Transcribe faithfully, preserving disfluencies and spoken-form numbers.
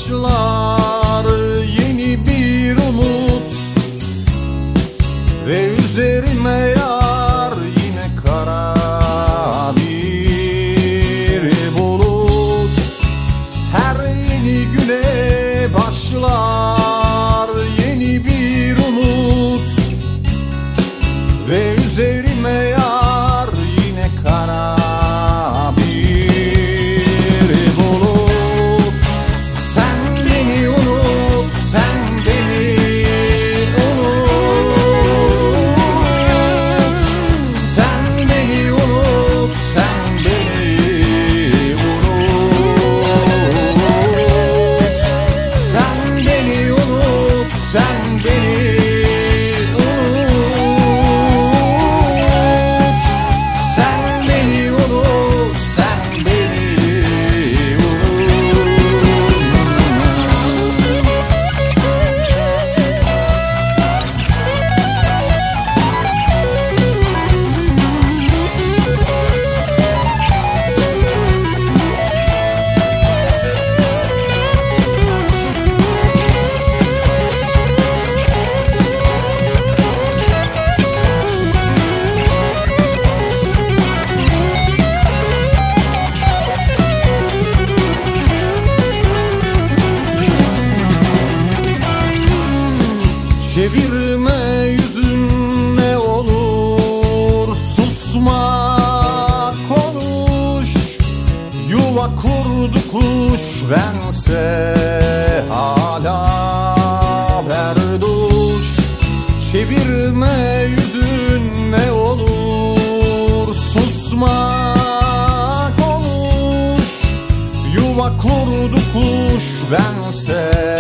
başlar yeni bir umut ve üzerime yar yine kara bir bulut. Her yeni güne başlar yeni bir umut ve üzerime yar yine kara bir bulut. Sen beni unut, sen beni unut. Sen beni unut, sen beni unut. Sen beni unut, sen beni çevirme yüzün ne olur, susma konuş. Yuva kurdu kuş, bense hala berduş. Çevirme yüzün ne olur, susma konuş. Yuva kurdu kuş, bense